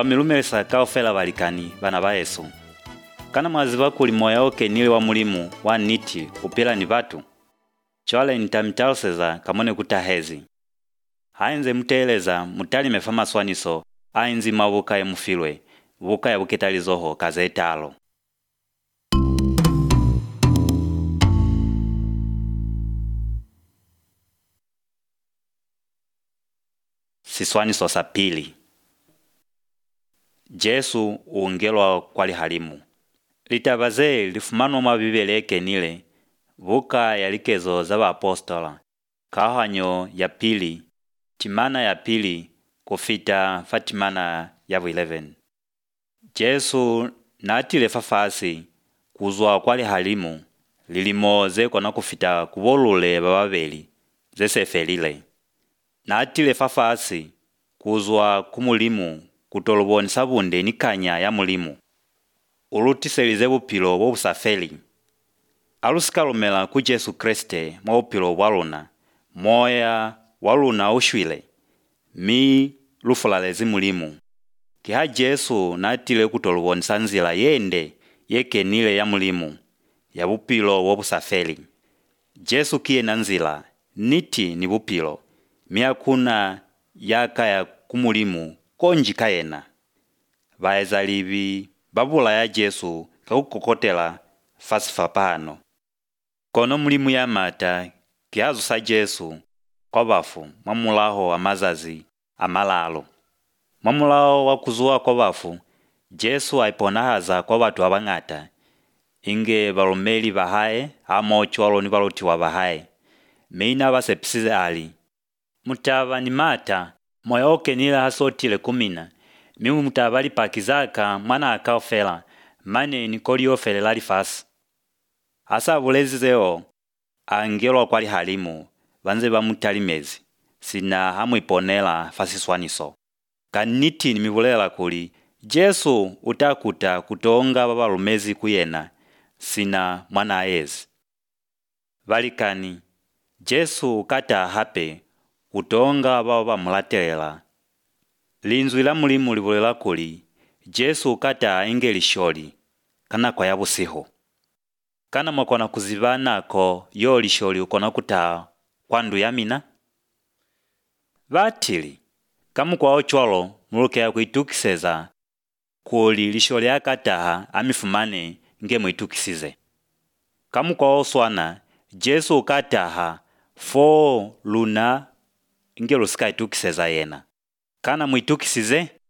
vamilumelesa kaofela valikani vana va Yesu. Kana mwaziva kuli moya okenile wa mulimu wa niti upila ni vatu. Chwale nitamitaloseza kamone kutahezi. Haenze muteleza mutalime famaswaniso ainzi mavuka ya mufilwe, vuka ya buketalizoho kaze etalo. Siswaniso sa pili. Jesu uungelwa kwali halimu. Litavaze lifumano mwa bibele ekenile, vuka ya likezo za apostola, kahanyo ya pili, timana ya pili, kufita fatimana ya 11. Jesu natile fafasi, kuzwa kwali halimu, lilimo zeko na kufita kuvolule bababeli, zesefelile. Natile fafasi, kuzwa kumulimu, kutoluboni sabunde nikanya ya mulimu. Ulutiselize bupilo bo busafeli. Alusikalumela ku Jesu Kriste mwa upilo waluna, moya waluna ushwile, mi lufulalezi mulimu. Kiha Jesu natile kutoluboni sanzila yende yekenile ya mulimu, ya bupilo bo busafeli. Jesu kie nanzila, niti ni bupilo, miakuna yaka ya kumulimu konji kayena. Vaezalivi babula ya Jesu kakukokotela fasifa pano. Kono mulimu ya mata kiazu sa Jesu kwa bafu mamulaho amazazi amalalo. Mamulaho wakuzua kwa bafu, Jesu aiponahaza kwa batu abang'ata, inge balomeli bahaye amocho waloni baloti wa bahaye. Meina basepisize ali. Mutava ni mata, moya okenila hasotile kumina. Mimu mutavali pakizaka mwana akaofela, mane nikoli ofelela lifasi. Asa bulezizeo, angelwa kwali halimu, vanze bamutalimezi, sina hamu iponela fasiswaniso. Kaniti nimibulela kuli, Jesu utakuta kutonga babalumezi kuyena, sina mwana aezi. Valikani, Jesu ukata hape, kutonga baba mulatelela. Linzwi la mulimu libulela kuli, Jesu ukata ingeli sholi, kana kwa yabusiho. Kana mwakona kuzivana ko yo lisholi ukona kuta kwandu yamina? Vatili, kamu kwa ochwalo muluke ya kuitukiseza, kuli lisholi akataha amifumane nge muitukisize. Kamu kwa oswana, Jesu ukataha fo luna nge lusika itukiseza yena. Kana muitukisize?